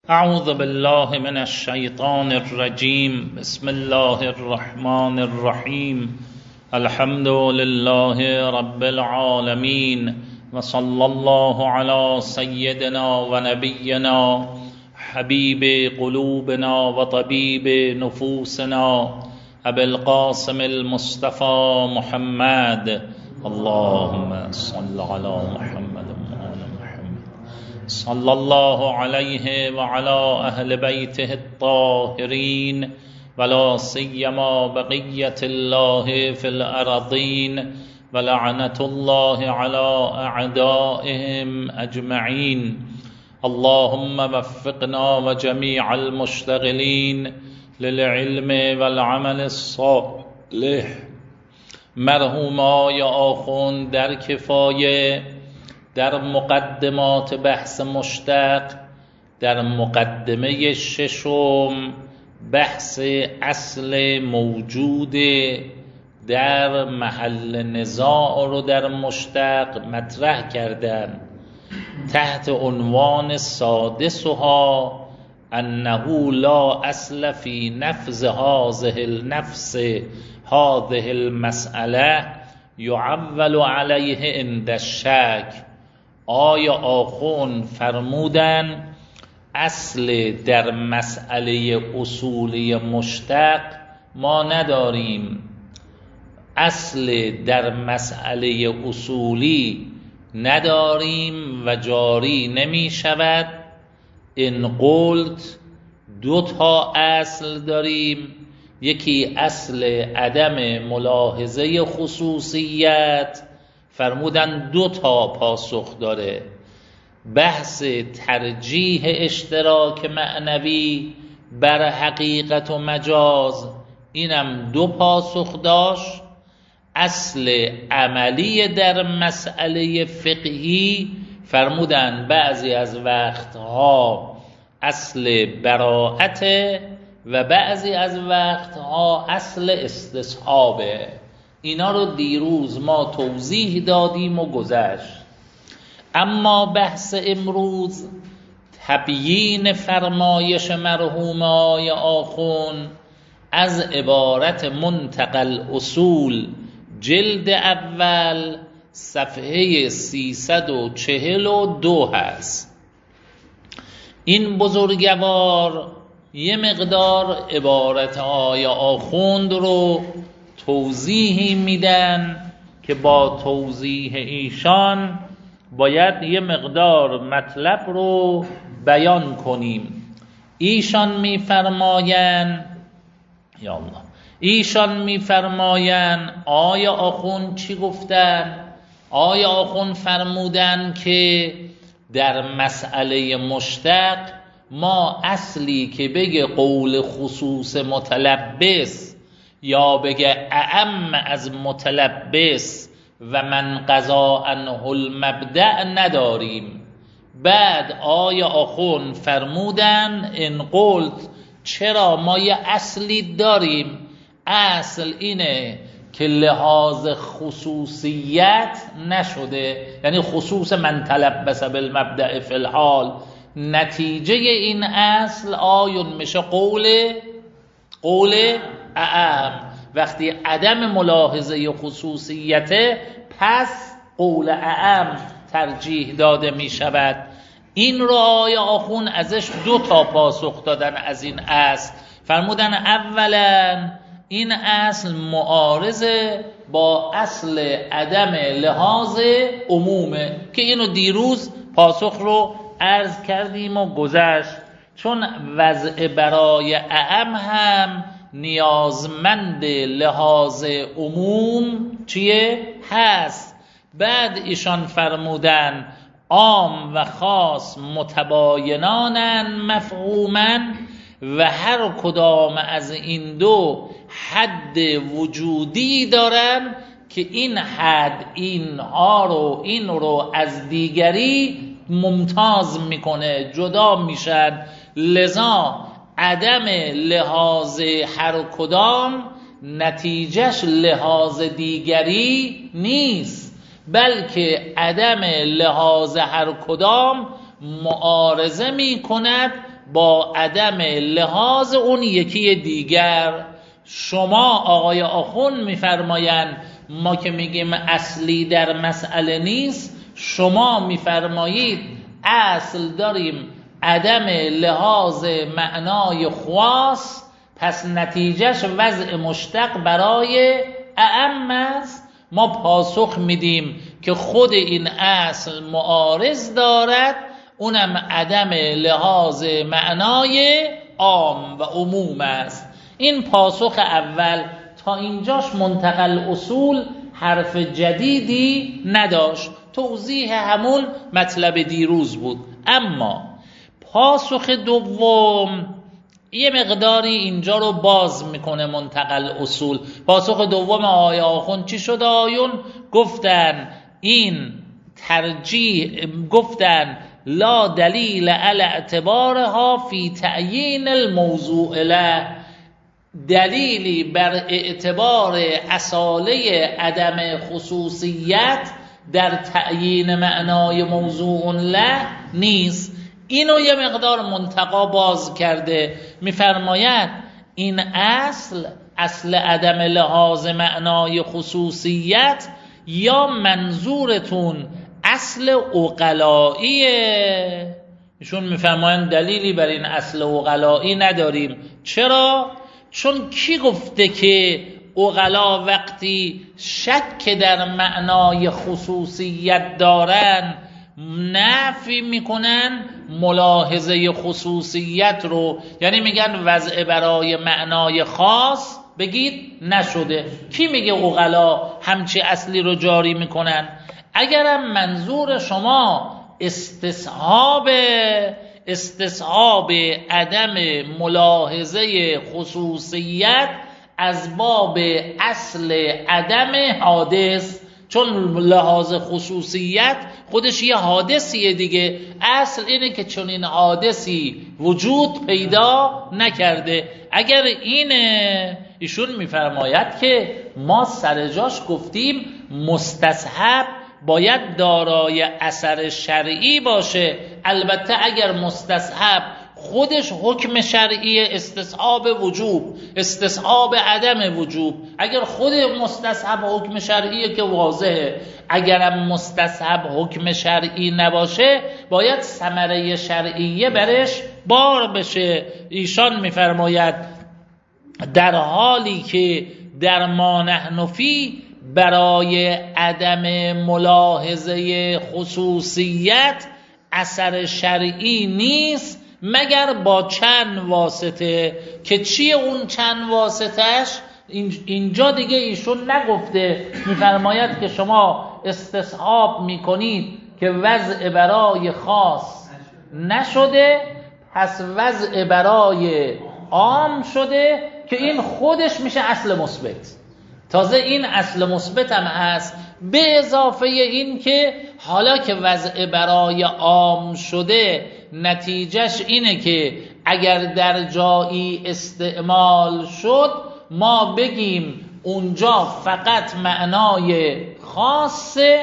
اعوذ بالله من الشیطان الرجیم. بسم الله الرحمن الرحیم. الحمد لله رب العالمین و صلی الله علی سیدنا و نبینا حبیب قلوبنا و طبیب نفوسنا ابی القاسم المصطفى محمد. اللهم صل علی محمد صلى الله عليه وعلى أهل بيته الطاهرين ولا سيما بقية الله في الأرضين ولعنة الله على أعدائهم أجمعين. اللهم وفقنا وجميع المشتغلين للعلم والعمل الصالح. مرحوم آقای آخوند در کفایه در مقدمات بحث مشتق در مقدمه ششم بحث اصل موجود در محل نزاع رو در مشتق مطرح کردند تحت عنوان سادسها انه لا اصل فی نفذ هذه النفس هذه المسأله یعول علیه عند الشک. آیا آخوند فرمودن اصل در مسئله اصولی مشتق ما نداریم، اصل در مسئله اصولی نداریم و جاری نمی شود. این قلت دو تا اصل داریم، یکی اصل عدم ملاحظه خصوصیت، فرمودن دو تا پاسخ داره، بحث ترجیح اشتراک معنوی بر حقیقت و مجاز، اینم دو پاسخ داشت. اصل عملی در مسئله فقهی فرمودن بعضی از وقتها اصل براءت و بعضی از وقتها اصل استصحابه. اینا رو دیروز ما توضیح دادیم و گذشت. اما بحث امروز تبیین فرمایش مرحوم آقای آخوند از عبارت منتقل اصول جلد اول صفحه 342 هست. این بزرگوار یه مقدار عبارت آقای آخوند رو توضیحی میدن که با توضیح ایشان باید یه مقدار مطلب رو بیان کنیم. ایشان میفرماین آیا آخوند چی گفتن؟ آیا آخوند فرمودن که در مسئله مشتق ما اصلی که بگه قول خصوص متلبس یا بگه اعم از متلبس و من قضا عنه المبدأ نداریم. بعد آیا آخوند فرمودن این قلت چرا ما یه اصلی داریم، اصل اینه که لحاظ خصوصیت نشده، یعنی خصوص من تلبس بالمبدأ فی الحال، نتیجه این اصل آیون میشه قول اعم. وقتی عدم ملاحظه خصوصیت پس قول اعم ترجیح داده می شود. این رو آیا آخوند ازش دو تا پاسخ دادن از این اصل. فرمودن اولا این اصل معارضه با اصل عدم لحاظ عمومه که اینو دیروز پاسخ رو عرض کردیم و گذشت، چون وضع برای اعم هم نیازمند لحاظ عموم چیه؟ هست. بعد ایشان فرمودن عام و خاص متباینانن مفهومن و هر کدام از این دو حد وجودی دارن که این حد اینها رو این رو از دیگری ممتاز میکنه، جدا میشن. لذا عدم لحاظ هر کدام نتیجهش لحاظ دیگری نیست، بلکه عدم لحاظ هر کدام معارضه می کند با عدم لحاظ اون یکی دیگر. شما آقای آخوند میفرمایند ما که میگیم اصلی در مسئله نیست، شما میفرمایید اصل داریم عدم لحاظ معنای خواص، پس نتیجهش وضع مشتق برای اعم است. ما پاسخ میدیم که خود این اصل معارض دارد، اونم عدم لحاظ معنای عام و عموم است. این پاسخ اول. تا اینجاش منتقل اصول حرف جدیدی نداشت، توضیح همون مطلب دیروز بود. اما پاسخ دوم یه مقداری اینجا رو باز میکنه منتقل اصول. پاسخ دوم آقای آخوند چی شد؟ آیون گفتن این ترجیح، گفتن لا دلیل علی اعتبارها فی تعیین الموضوع له، دلیلی بر اعتبار اصاله عدم خصوصیت در تعیین معنای موضوع له نیست. اینو یه مقدار منتقا باز کرده، میفرماید این اصل عدم لحاظ معنای خصوصیت یا منظورتون اصل عقلاییه؟ ایشون میفرمایند دلیلی بر این اصل عقلایی نداریم. چرا؟ چون کی گفته که عقلا وقتی شک در معنای خصوصیت دارن نفی میکنن ملاحظه خصوصیت رو؟ یعنی میگن وضع برای معنای خاص بگید نشده. کی میگه عقلا همچی اصلی رو جاری میکنن؟ اگرم منظور شما استصحاب عدم ملاحظه خصوصیت از باب اصل عدم حادث، چون لحاظ خصوصیت خودش یه حادثیه دیگه، اصل اینه که چون این حادثی وجود پیدا نکرده. اگر اینه، ایشون میفرماید که ما سر جاش گفتیم مستصحب باید دارای اثر شرعی باشه. البته اگر مستصحب خودش حکم شرعی، استصحاب وجوب، استصحاب عدم وجوب، اگر خود مستصحب حکم شرعیه که واضحه. اگرم مستصحب حکم شرعی نباشه باید ثمره شرعیه برش بار بشه. ایشان میفرماید در حالی که در ما نحن فی برای عدم ملاحظه خصوصیت اثر شرعی نیست مگر با چند واسطه. که چیه اون چند واسطهش؟ اینجا دیگه ایشون نگفته، میفرماید که شما استصحاب میکنید که وضع برای خاص نشده، پس وضع برای عام شده که این خودش میشه اصل مثبت. تازه این اصل مثبت هم هست، به اضافه این که حالا که وضع برای عام شده نتیجهش اینه که اگر در جایی استعمال شد ما بگیم اونجا فقط معنای خاصه،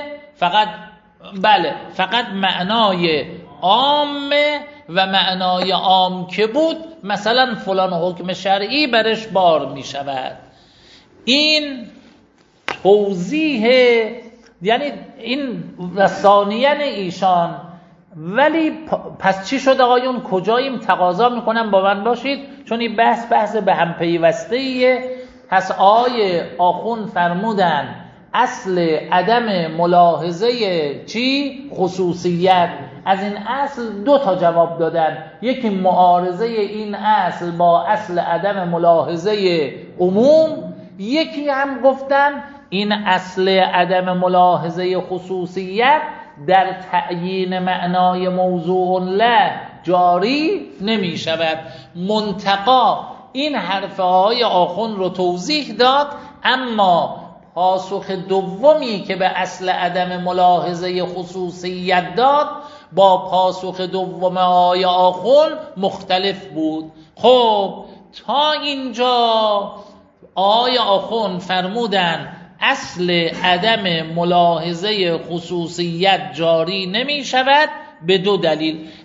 فقط معنای عامه و معنای عام که بود مثلا فلان حکم شرعی برش بار می شود. این توضیح، یعنی این ثانیاً ایشان. ولی پس چی شد آقایون؟ کجاییم؟ تقاضا میکنم با من باشید چون این بحث به هم پیوسته‌ایه. پس آقای آخوند فرمودن اصل عدم ملاحظه چی؟ خصوصیت. از این اصل دو تا جواب دادن، یکی معارضه این اصل با اصل عدم ملاحظه عموم، یکی هم گفتن این اصل عدم ملاحظه خصوصیت در تعیین معنای موضوع له جاری نمی شود. منتقا این حرف های آخوند رو توضیح داد، اما پاسخ دومی که به اصل عدم ملاحظه خصوصیت داد با پاسخ دوم های آخوند مختلف بود. خب تا اینجا آقای آخوند فرمودن اصل عدم ملاحظه خصوصیت جاری نمی شود به دو دلیل.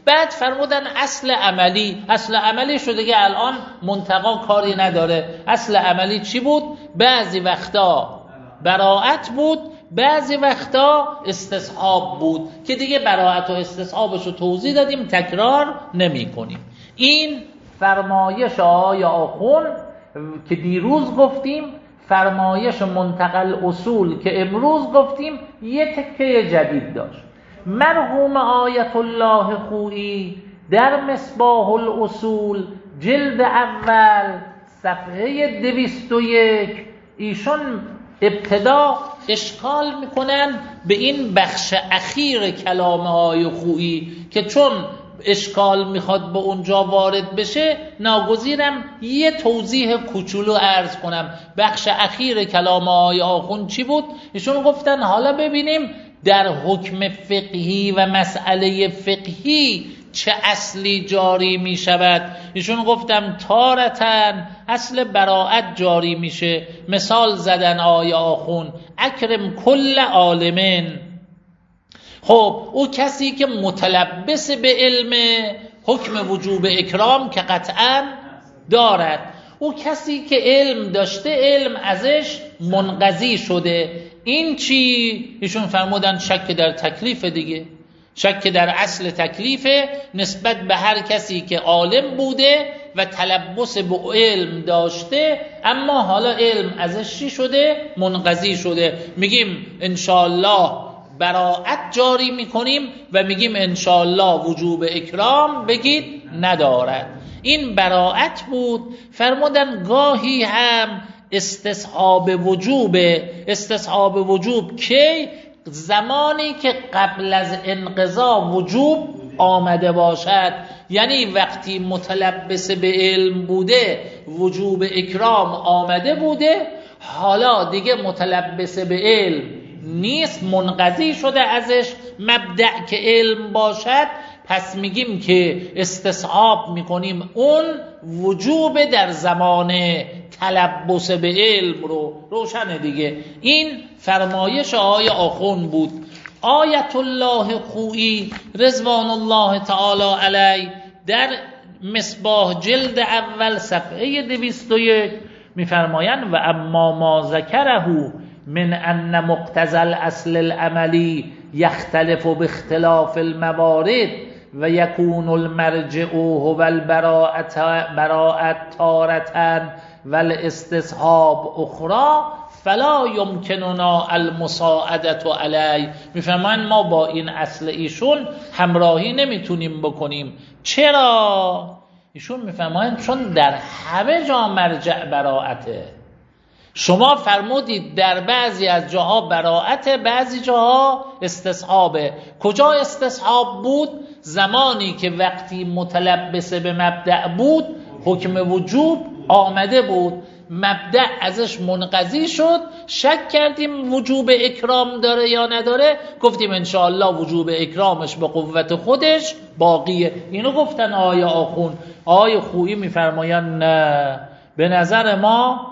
بعد فرمودن اصل عملی شده که الان منتقا کاری نداره. اصل عملی چی بود؟ بعضی وقتا براءت بود، بعضی وقتا استصحاب بود که دیگه براءت و استصحابش رو توضیح دادیم، تکرار نمی کنیم. این فرمایش آقای آخوند که دیروز گفتیم، فرمایش منتقل اصول که امروز گفتیم، یه تکه جدید داشت. مرحوم آیت الله خویی در مصباح الاصول جلد اول صفحه 201 ایشون ابتدا اشکال میکنن به این بخش اخیر کلام های خویی که چون اشکال میخواد به اونجا وارد بشه، ناگزیرم یه توضیح کوچولو عرض کنم. بخش اخیر کلام های آخوند چی بود؟ ایشون گفتن حالا ببینیم در حکم فقهی و مسئله فقهی چه اصلی جاری می شود. ایشون گفتم تارتن اصل براءت جاری میشه. مثال زدن آیه آخوند اکرم کل عالمین. خب او کسی که متلبس به علم، حکم وجوب اکرام که قطعا دارد. او کسی که علم داشته، علم ازش منقضی شده. این چی؟ ایشون فرمودن شک در تکلیف دیگه، شک در اصل تکلیف نسبت به هر کسی که عالم بوده و تلبس به علم داشته، اما حالا علم ازش چی شده؟ منقضی شده. میگیم انشاءالله براءت جاری میکنیم و میگیم انشاءالله وجوب اکرام بگید ندارد. این براءت بود. فرمودن گاهی هم استصحاب وجوب کی؟ زمانی که قبل از انقضا وجوب آمده باشد. یعنی وقتی متلبس به علم بوده، وجوب اکرام آمده بوده، حالا دیگه متلبس به علم نیست، منقضی شده ازش. مبدأ که علم باشد، پس میگیم که استصحاب میکنیم اون وجوب در زمان تلبس به علم رو. روشنه دیگه. این فرمایش آقای آخوند بود. آیت الله خویی رضوان الله تعالی علیه در مصباح جلد اول صفحه 201 میفرمایند و اما ما ذکره من ان مقتضى الاصل العملی یختلف باختلاف الموارد و یکون المرجع هو البراءت تارة والاستصحاب اخرى فلا یمکننا المساعدة علیه. میفرمایند ما با این اصل ایشون همراهی نمیتونیم بکنیم. چرا؟ ایشون میفرمایند چون در همه جا مرجع براءته. شما فرمودید در بعضی از جاها براءت، بعضی جاها استصحابه. کجا استصحاب بود؟ زمانی که وقتی متلبس به مبدأ بود، حکم وجوب آمده بود، مبدأ ازش منقضی شد، شک کردیم وجوب اکرام داره یا نداره، گفتیم انشاءالله وجوب اکرامش به قوت خودش باقیه. اینو گفتن آیه آخوند. آیه خویی میفرمایند نه، به نظر ما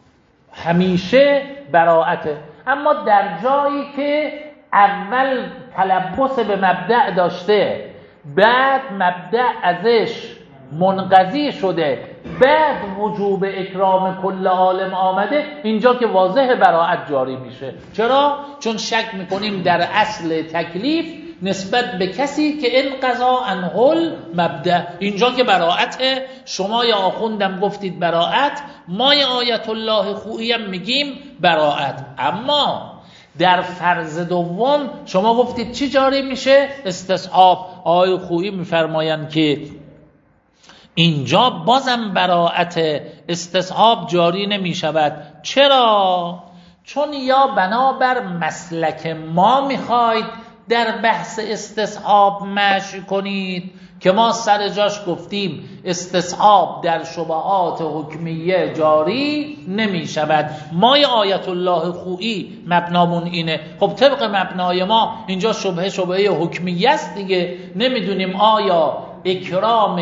همیشه براءته. اما در جایی که اول تلبس به مبدأ داشته، بعد مبدأ ازش منقضی شده، بعد وجوب اکرام کل عالم آمده، اینجا که واضح براءت جاری میشه. چرا؟ چون شک میکنیم در اصل تکلیف نسبت به کسی که انقضا عنه المبدأ. اینجا که براءت، شما یا آخوندم گفتید براءت، ما یا آیت الله خویی هم میگیم براءت. اما در فرض دوم شما گفتید چی جاری میشه؟ استصحاب. آیه خویی میفرمایند که اینجا بازم براءت، استصحاب جاری نمی شود. چرا؟ چون یا بنابر مسلک ما میخواید در بحث استصحاب مشی کنید که ما سر جاش گفتیم استصحاب در شبهات حکمیه جاری نمی شود. ما آیت الله خویی مبنامون اینه. خب طبق مبنای ما اینجا شبهه حکمیه است دیگه. نمیدونیم آیا اکرام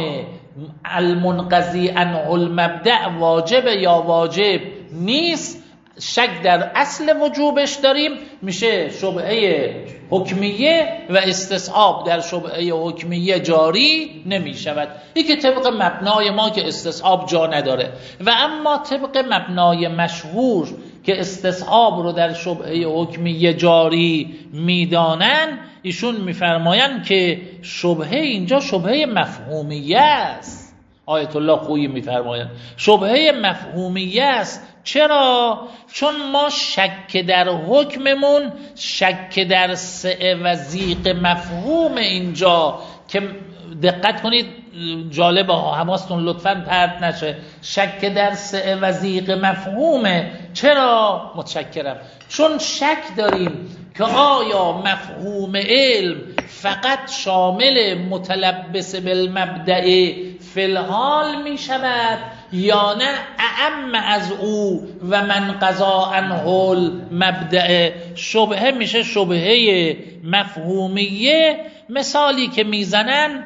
المنقضی عنه المبدأ واجبه یا واجب نیست. شک در اصل وجوبش داریم، میشه شبهه حکمیه و استصحاب در شبهه حکمیه جاری نمی شود. این که طبق مبنای ما که استصحاب جا نداره. و اما طبق مبنای مشهور که استصحاب رو در شبهه حکمیه جاری میدانن، ایشون میفرمایند که شبهه اینجا شبهه مفهومیه است. آیت الله خویی میفرمایند شبهه مفهومیه است. چرا؟ چون ما شک در حکممون، شک در سعه و ضیق مفهوم اینجا که دقت کنید جالبه ها، حواستون لطفاً پرت نشه، شک در سعه و ضیق مفهومه. چرا؟ متشکرم. چون شک داریم که آیا مفهوم علم فقط شامل متلبس بالمبدأ فی الحال می شود یا نه اعم از او و من قضا عنه المبدأ. شبهه میشه شبهه مفهومیه. مثالی که میزنن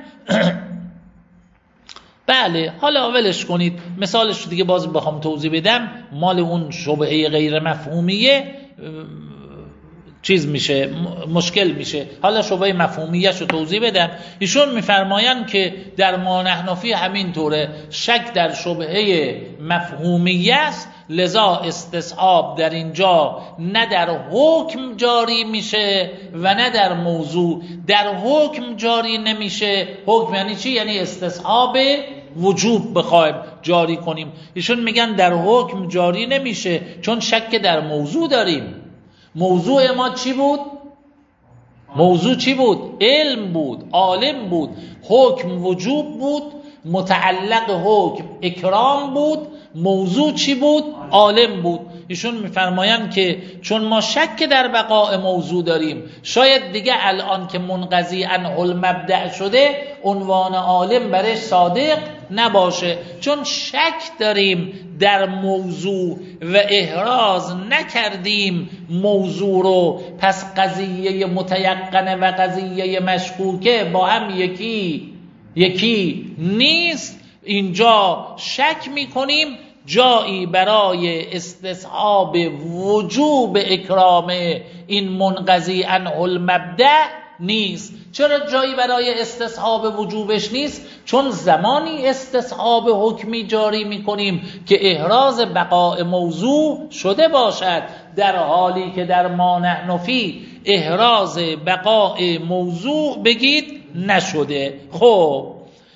بله حالا ولش کنید، مثالش دیگه باز بخوام توضیح بدم مال اون شبهه غیر مفهومیه چیز میشه، مشکل میشه. حالا شبهه مفهومیه‌اش رو توضیح بدم. ایشون میفرمایند که در ما نحنفی همین طوره، شک در شبهه مفهومیه است، لذا استصحاب در اینجا نه در حکم جاری میشه و نه در موضوع. در حکم جاری نمیشه. حکم یعنی چی؟ یعنی استصحاب وجوب بخوایم جاری کنیم. ایشون میگن در حکم جاری نمیشه چون شک در موضوع داریم. موضوع ما چی بود؟ موضوع چی بود؟ علم بود، عالم بود. حکم وجوب بود، متعلق حکم اکرام بود. موضوع چی بود؟ عالم بود. ایشون میفرمایند که چون ما شک در بقاء موضوع داریم، شاید دیگه الان که منقضی عنه المبدأ شده عنوان عالم برش صادق نباشه. چون شک داریم در موضوع و احراز نکردیم موضوع رو، پس قضیه متیقنه و قضیه مشکوکه با هم یکی نیست. اینجا شک میکنیم، جایی برای استصحاب وجوب اکرام این منقضی عنه المبدأ نیست. چرا جایی برای استصحاب وجوبش نیست؟ چون زمانی استصحاب حکمی جاری میکنیم که احراز بقاء موضوع شده باشد، در حالی که در ما نحنفی احراز بقاء موضوع بگید نشده. خب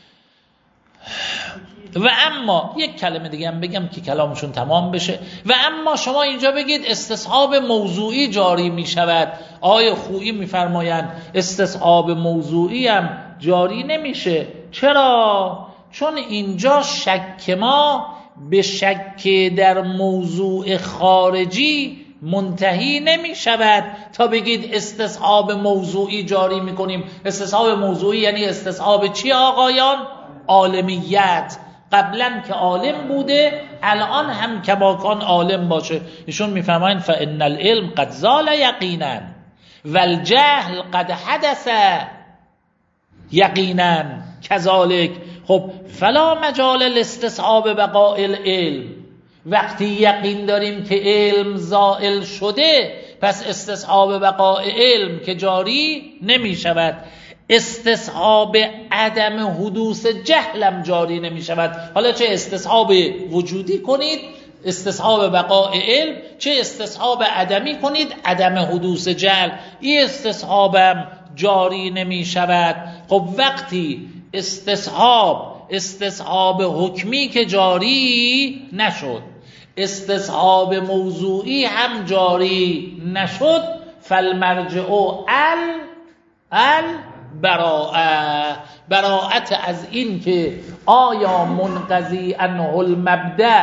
و اما یک کلمه دیگه هم بگم که کلامشون تمام بشه. و اما شما اینجا بگید استصحاب موضوعی جاری می شود. آیه خویی می فرمایند استصحاب موضوعی هم جاری نمیشه. چرا؟ چون اینجا شک ما به شک در موضوع خارجی منتهی نمی شود تا بگید استصحاب موضوعی جاری می کنیم. استصحاب موضوعی یعنی استصحاب چی آقایان؟ عالمیت. قبلا که عالم بوده الان هم کماکان عالم باشه. ایشون میفرمایند فان العلم قد زال یقینا والجهل قد حدث یقینا کذالک. خب فلا مجال الاستصحاب بقاء العلم. وقتی یقین داریم که علم زائل شده پس استصحاب بقاء علم که جاری نمی شود. استصحاب عدم حدوث جهلم جاری نمی شود. حالا چه استصحاب وجودی کنید استصحاب بقاء علم، چه استصحاب عدمی کنید عدم حدوث جهل، این استصحابم جاری نمی شود. خب وقتی استصحاب حکمی که جاری نشد، استصحاب موضوعی هم جاری نشد، فالمرجع براءت از این که آیا منقضی عنه المبدأ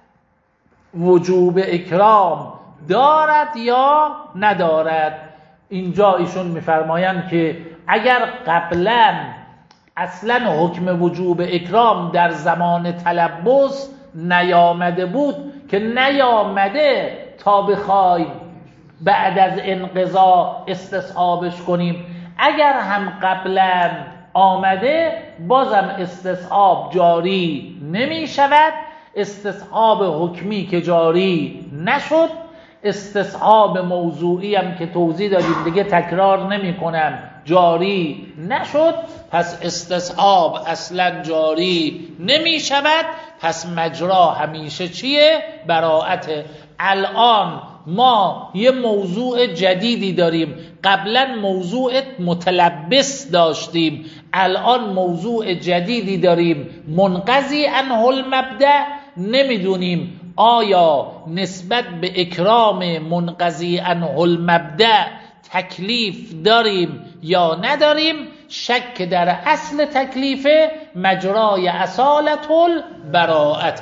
وجوب اکرام دارد یا ندارد. اینجا ایشون میفرمایند که اگر قبلا اصلا حکم وجوب اکرام در زمان تلبس نیامده بود، که نیامده تا بخوای بعد از انقضا استصحابش کنیم، اگر هم قبلا آمده بازم استصحاب جاری نمی شود. استصحاب حکمی که جاری نشد استصحاب موضوعی هم که توضیح دادیم دیگه تکرار نمی کنم جاری نشد، پس استصحاب اصلا جاری نمی شود، پس مجرا همیشه چیه؟ براءت. الان ما یه موضوع جدیدی داریم، قبلا موضوع متلبس داشتیم، الان موضوع جدیدی داریم منقضی عنه المبدأ. نمیدونیم آیا نسبت به اکرام منقضی عنه المبدأ تکلیف داریم یا نداریم. شک در اصل تکلیف مجرای اصالت البراءت.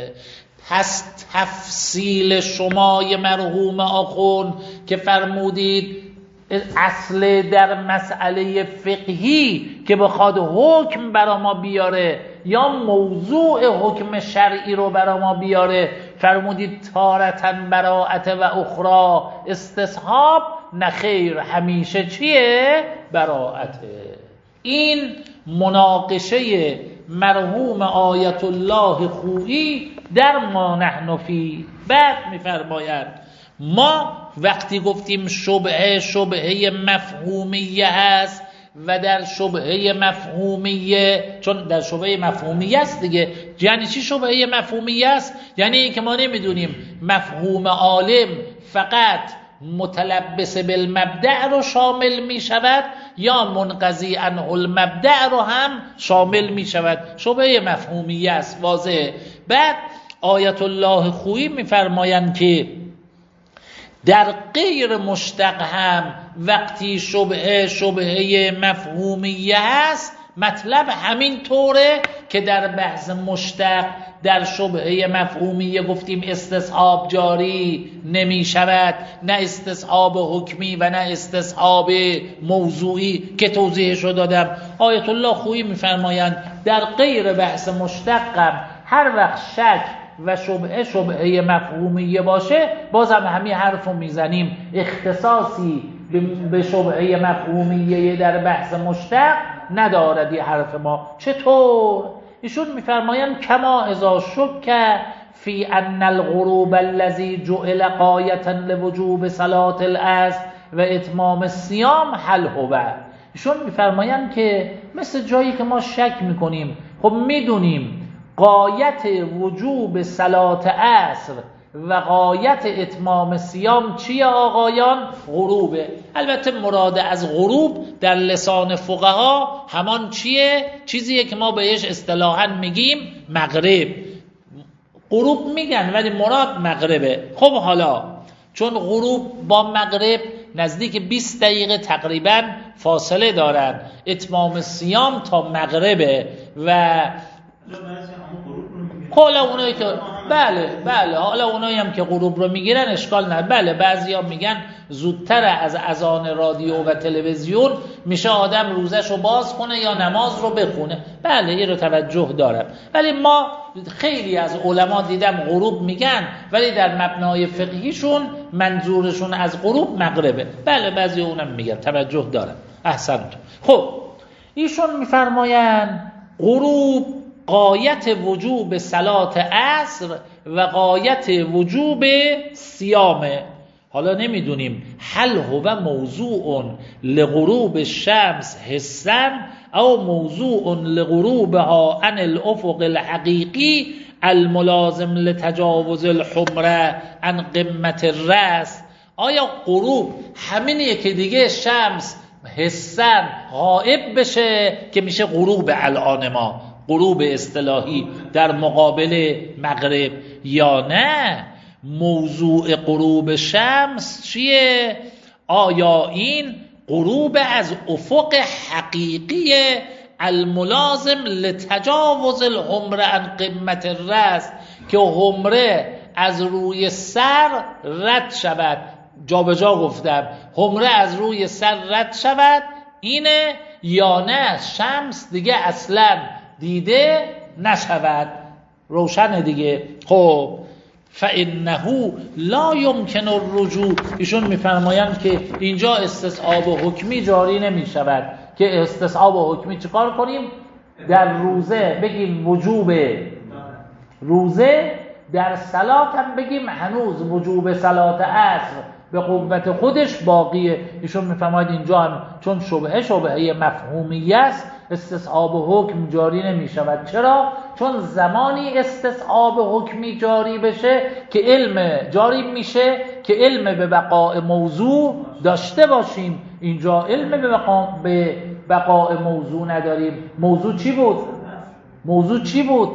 پس تفصیل شمای مرحوم آخوند که فرمودید اصل در مسئله فقهی که بخواد حکم برا ما بیاره یا موضوع حکم شرعی رو برا ما بیاره، فرمودید تارتن براءت و اخرى استصحاب. نخیر، همیشه چیه؟ براءته. این مناقشه مرحوم آیت الله خویی در ما نحن فی. بعد میفرمایند ما وقتی گفتیم شبهه مفهومیه هست و در شبهه مفهومیه، چون در شبهه مفهومیه است دیگه. یعنی چی شبهه مفهومیه است؟ یعنی این که ما نمیدونیم مفهوم عالم فقط متلبس بالمبدأ رو شامل می شود یا منقضی عنه المبدأ رو هم شامل می شود. شبهه مفهومیه است، واضحه. بعد آیت الله خویی می فرمایند که در غیر مشتق هم وقتی شبهه مفهومیه هست، مطلب همین طوره که در بحث مشتق در شبهه مفهومیه گفتیم استصحاب جاری نمی شود، نه استصحاب حکمی و نه استصحاب موضوعی که توضیحش رو دادم. آیت الله خویی می‌فرمایند در غیر بحث مشتق هم هر وقت شک و شبهه مفهومیه باشه، بازم همین حرف رو میزنیم، اختصاصی به شبهه مفهومیه در بحث مشتق ندارد این حرف ما. چطور؟ ایشون میفرمایند کما اذا شک فی ان الغروب الذی جعل غایة لوجوب صلاة العصر و اتمام الصیام هل هو. ایشون میفرمایند که مثل جایی که ما شک میکنیم، خب میدونیم غایت وجوب صلاة عصر و غایت اتمام صیام چیه آقایان؟ غروبه. البته مراد از غروب در لسان فقها همان چیه؟ چیزیه که ما بهش اصطلاحاً میگیم مغرب. غروب میگن ولی مراد مغربه. خب حالا چون غروب با مغرب نزدیک 20 دقیقه تقریبا فاصله دارن، اتمام صیام تا مغربه و حالا اونایی که بله حالا اونایی هم که غروب رو میگیرن اشکال نه. بله بعضیا میگن زودتر از اذان رادیو و تلویزیون میشه آدم روزش رو باز کنه یا نماز رو بخونه. بله این رو توجه دارم، ولی ما خیلی از علما دیدم غروب میگن ولی در مبنای فقهیشون منظورشون از غروب مغربه. بله بعضی اونم میگن، توجه دارم. احسنت. خب ایشون میفرمایند غروب غایت وجوب صلاة عصر و غایت وجوب صیامه. حالا نمیدونیم هل هو موضوع لغروب الشمس حسا او موضوع لغروبها عن الافق الحقیقی الملازم لتجاوز الحمره عن قمة الرأس. آیا غروب همینیه که دیگه شمس حسا غائب بشه که میشه غروب الان ما، غروب اصطلاحی در مقابل مغرب، یا نه موضوع غروب شمس چیه؟ آیا این غروب از افق حقیقی الملازم لتجاوز الحمره عن قمة الرأس که حمره از روی سر رد شود، جا به جا گفتم حمره از روی سر رد شود اینه، یا نه شمس دیگه اصلا دیده نشود؟ روشنه دیگه. خب فإنه لا يمكن الرجوع. ایشون میفرمایند که اینجا استصحاب حکمی جاری نمی شود که استصحاب حکمی چیکار کنیم؟ در روزه بگیم وجوب روزه در صلات هم بگیم هنوز وجوب صلات عصر به قوت خودش باقیه. ایشون میفرماید اینجا هم چون شبهه مفهومی است استصحاب حکم جاری نمی شود. چرا؟ چون زمانی استصحاب حکمی جاری بشه که علم جاری میشه که علم به بقاء موضوع داشته باشیم. اینجا علم به بقاء موضوع نداریم. موضوع چی بود؟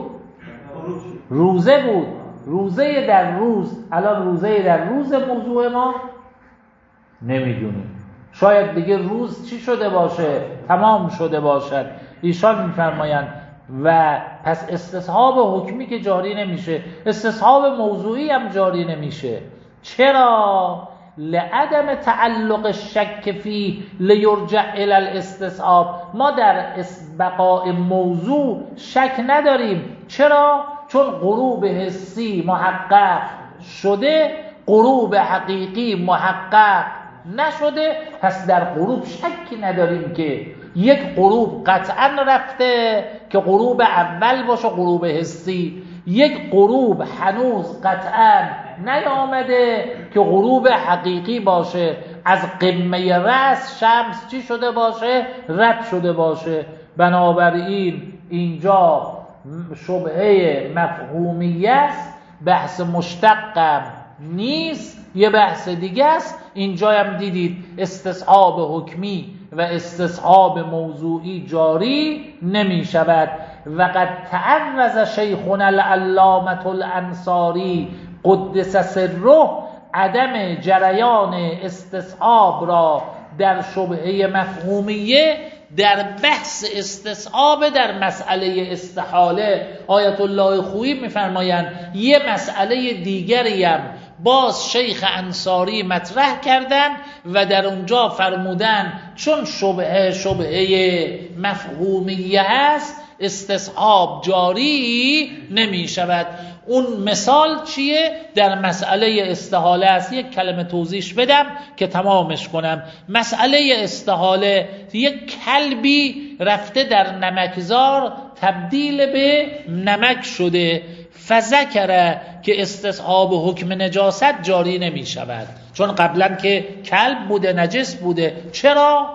روزه بود. روزه در روز. الان روزه در روز موضوع ما نمیدونیم. شاید دیگه روز چی شده باشه؟ تمام شده باشد. ایشان میفرمایند و پس استصحاب حکمی که جاری نمیشه، استصحاب موضوعی هم جاری نمیشه. چرا؟ لعدم تعلق الشک فی لیرجع الی الاستصحاب. ما در بقاء موضوع شک نداریم. چرا؟ چون غروب حسی محقق شده، غروب حقیقی محقق نشده. پس در غروب شکی نداریم که یک غروب قطعا رفته که غروب اول باشه غروب حسی، یک غروب هنوز قطعا نیامده که غروب حقیقی باشه، از قمه رأس شمس چی شده باشه؟ رد شده باشه. بنابراین اینجا شبهه مفهومی است، بحث مشتقم نیست، یه بحث دیگه است. اینجا هم دیدید استصحاب حکمی و استصحاب موضوعی جاری نمی شود. و قد تعرض شیخنا العلامة الانصاری قدس سره عدم جریان استصحاب را در شبهه مفهومیه در بحث استصحاب در مسئله استحاله. آیت الله خویی میفرمایند یه مسئله دیگری هم باز شیخ انصاری مطرح کردن و در اونجا فرمودن چون شبهه مفهومیه هست استصحاب جاری نمی شود. اون مثال چیه؟ در مسئله استحاله است. یک کلمه توضیحش بدم که تمامش کنم. مسئله استحاله، یک کلبی رفته در نمکزار تبدیل به نمک شده، فذکره که استصحاب حکم نجاست جاری نمی شود چون قبلا که کلب بوده نجس بوده. چرا؟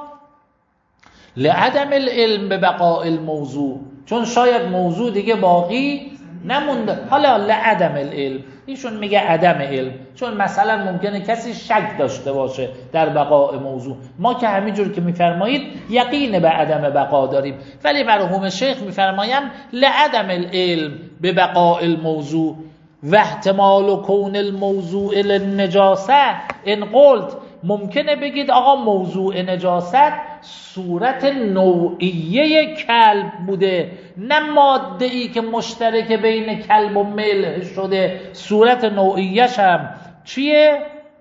لعدم العلم به بقاء الموضوع، چون شاید موضوع دیگه باقی نمونده. حالا لعدم العلم، ایشون میگه عدم علم، چون مثلا ممکنه کسی شک داشته باشه در بقاء موضوع. ما که همینجور که میفرمایید یقین به عدم بقا داریم، ولی مرحوم شیخ میفرمایند لعدم العلم به بقاء الموضوع و احتمال کون الموضوع للنجاسه. ان قلت، ممکنه بگید آقا موضوع نجاست صورت نوعیه کلب بوده، نه ماده ای که مشترک بین کلب و ملح شده. صورت نوعیش هم چیه؟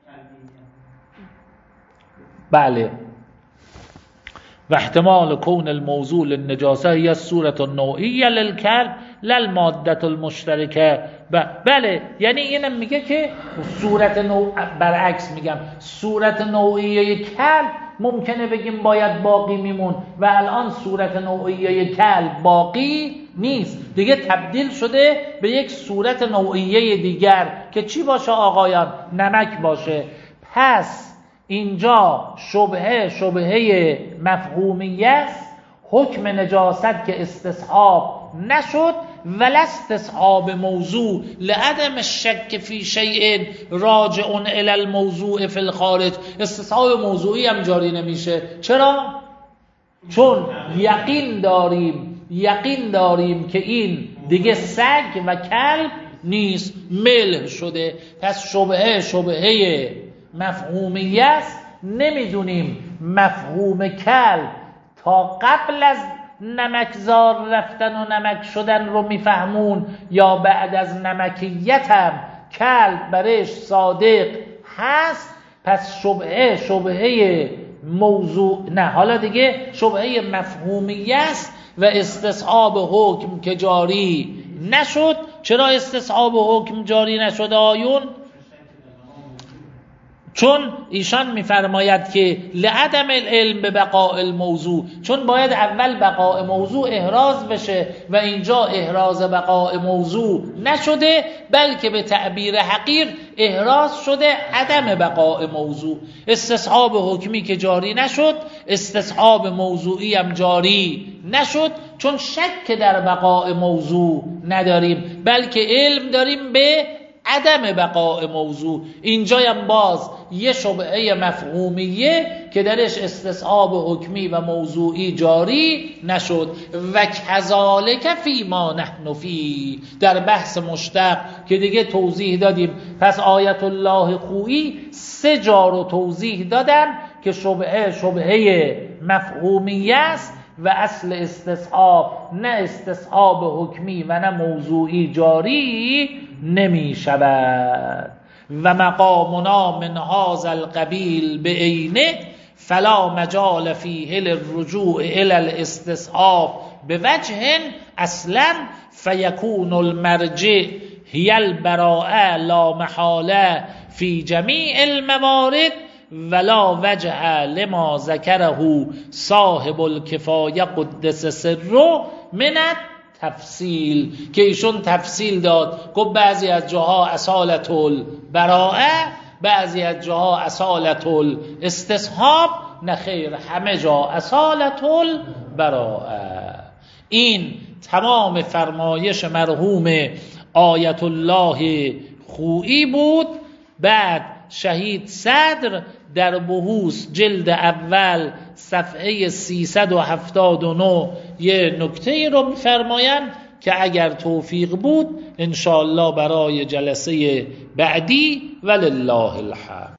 بله. و احتمال کون الموضوع للنجاسه هي الصورت النوعیه للکلب للماده المشترکه. بله، یعنی اینم میگه که صورت برعکس میگم، صورت نوعیه کلب ممکنه بگیم باید باقی میمون و الان صورت نوعیه کلب باقی نیست، دیگه تبدیل شده به یک صورت نوعیه دیگر که چی باشه آقایان؟ نمک باشه. پس اینجا شبهه مفهومیه است، حکم نجاست که استصحاب نشد ولا استصحاب موضوع لعدم الشک فی شیء راجع الی الموضوع فی الخارج. استصحاب موضوعی هم جاری نمیشه. چرا؟ چون یقین داریم که این دیگه سگ و کلب نیست، ملح شده. پس شبهه مفهومیه است. نمیدونیم مفهوم کلب تا قبل از نمکزار رفتن و نمک شدن رو میفهمون یا بعد از نمکیت هم کلب برش صادق هست. پس شبهه موضوع نه، حالا دیگه شبهه مفهومیه است و استصحاب حکم که جاری نشد. چرا استصحاب حکم جاری نشد آیون؟ چون ایشان میفرماید که لعدم العلم به بقاء الموضوع، چون باید اول بقاء موضوع احراز بشه و اینجا احراز بقاء موضوع نشده، بلکه به تعبیر حقیر احراز شده عدم بقاء موضوع. استصحاب حکمی که جاری نشد، استصحاب موضوعی هم جاری نشد، چون شک در بقاء موضوع نداریم، بلکه علم داریم به عدم بقاء موضوع. اینجایم باز یه شبهه مفهومیه که درش استصحاب حکمی و موضوعی جاری نشد. و کذالک فی ما نحن فی، در بحث مشتق که دیگه توضیح دادیم. پس آیت الله خویی 3 جا رو توضیح دادن که شبهه مفهومیه است و اصل استصحاب نه استصحاب حکمی و نه موضوعی جاری نمی شود. و مقامنا من هذا القبیل به عینه فلا مجال فیه للرجوع الی الاستصحاب بوجه اصلا فیکون المرجع هی البراءه لا محاله فی جمیع الموارد ولا وجه لما ذکره صاحب الکفایه قدس سره من تفصیل، که ایشون تفصیل داد، گفت بعضی از جاها اصالت البراءه، بعضی از جاها اصالت الاستصحاب، نه خیر، همه جا اصالت البراءه. این تمام فرمایش مرحوم آیت الله خویی بود. بعد شهید صدر در بحوث جلد اول صفحه 379 یه نکته رو می‌فرمایند که اگر توفیق بود انشاءالله برای جلسه بعدی ولله الحمد.